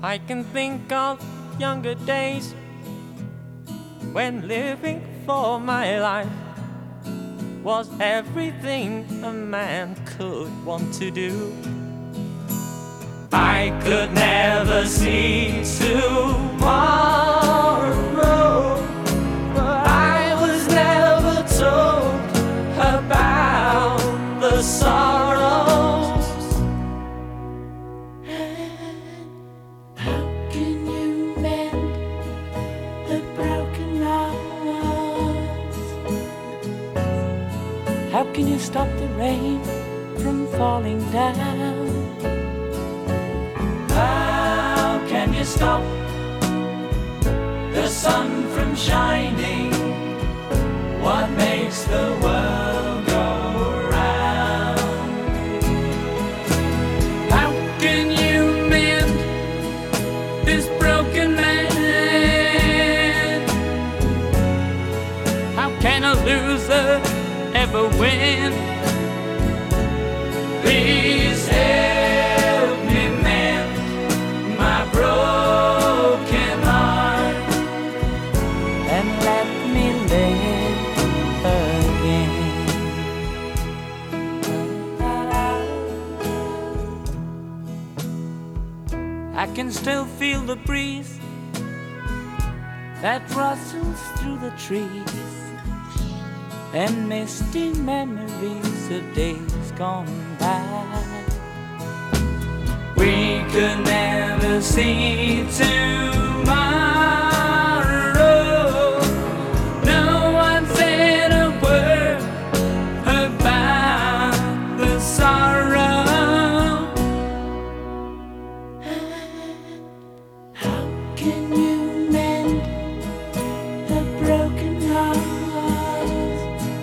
I can think of younger days when living for my life was everything a man could want to do. I could never see tomorrow, but I was never told about the sorrows. How can you mend the broken hearts? How can you stop the rain from falling down? How can you stop the sun from shining? What makes the world go round? How can you mend this broken man? How can a loser ever win? Please help me mend my broken heart and let me live again. I can still feel the breeze that rustles through the trees and misty memories of days gone by. we could never see tomorrow. No one said a word about the sorrow. How can you mend the broken heart?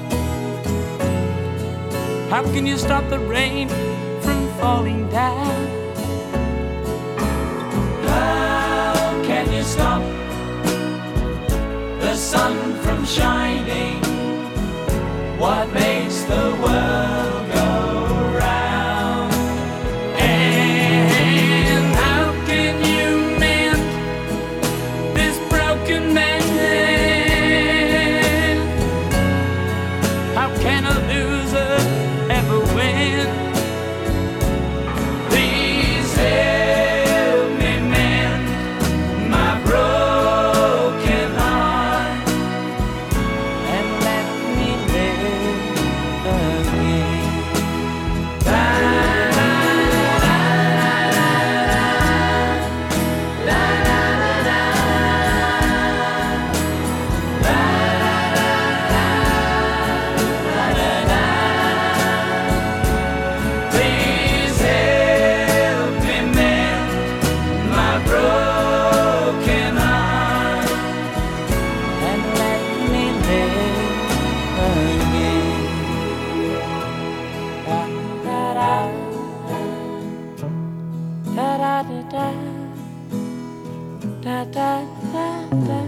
How can you stop the rain from falling down? How can you stop the sun from shining? What makes the world go round? And how can you mend this broken man? How can a loser ever win? Please help me mend my broken heart And let me live again. Please help me mend my broken heart And let me live again. Da da da da da da da da da da.